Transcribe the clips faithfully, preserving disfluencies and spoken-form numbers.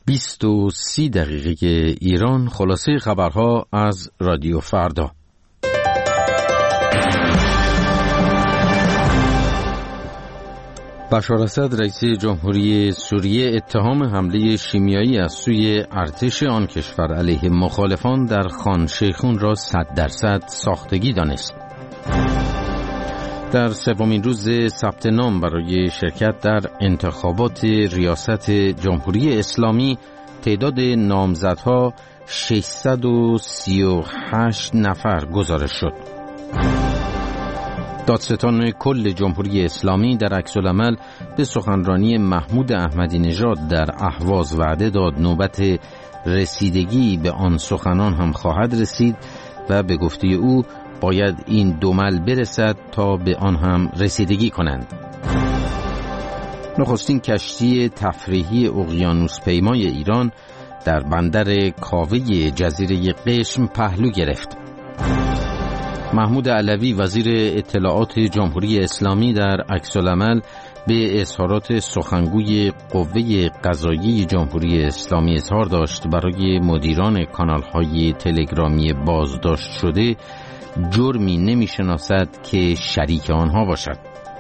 بیست و سی دقیقه ایران، خلاصه خبرها از رادیو فردا. بشار اسد رئیس جمهوری سوریه اتهام حمله شیمیایی از سوی ارتش آن کشور علیه مخالفان در خان شیخون را صد درصد ساختگی دانست. در سومین روز ثبت نام برای شرکت در انتخابات ریاست جمهوری اسلامی تعداد نامزدها ششصد و سی و هشت نفر گزارش شد. دادستان کل جمهوری اسلامی در عکس‌العمل به سخنرانی محمود احمدی نژاد در اهواز وعده داد نوبت رسیدگی به آن سخنان هم خواهد رسید و به گفته او باید این دومل برسد تا به آن هم رسیدگی کنند. نخستین کشتی تفریحی اقیانوس پیمای ایران در بندر کاوه جزیره قشم پهلو گرفت. محمود علوی وزیر اطلاعات جمهوری اسلامی در عکس‌العمل به اظهارات سخنگوی قوه قضاییه جمهوری اسلامی اظهار داشت برای مدیران کانال‌های تلگرامی بازداشت شده جرمی نمی‌شناسد که شریک آنها باشد.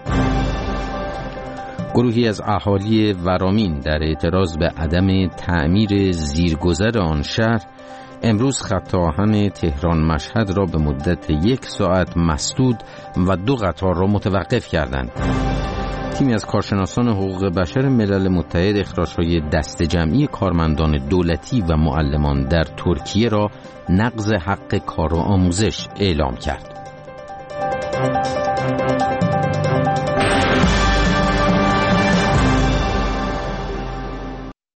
گروهی از اهالی ورامین در اعتراض به عدم تعمیر زیرگذر آن شهر امروز خط آهن تهران مشهد را به مدت یک ساعت مسدود و دو قطار را متوقف کردند. تیمی از کارشناسان حقوق بشر ملل متحد اخراج‌های دست جمعی کارمندان دولتی و معلمان در ترکیه را نقض حق کار و آموزش اعلام کرد.